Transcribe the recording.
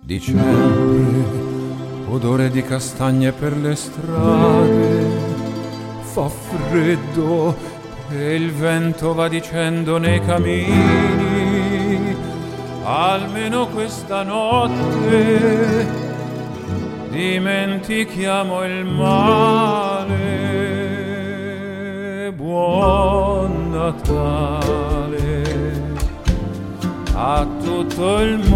Dicembre, odore di castagne per le strade, fa freddo e il vento va dicendo nei camini, almeno questa notte dimentichiamo il male. Buon Natale a tutto il mondo